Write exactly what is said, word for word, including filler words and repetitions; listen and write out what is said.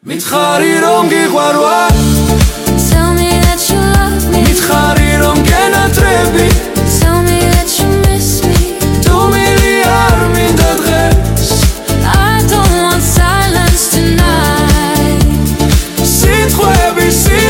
מתחרירום גיקווארואט Tell me that you love me מתחרירום גנטרבי Tell me that you miss me Du miliar min d'adresse I don't want silence tonight Si t'rouves ici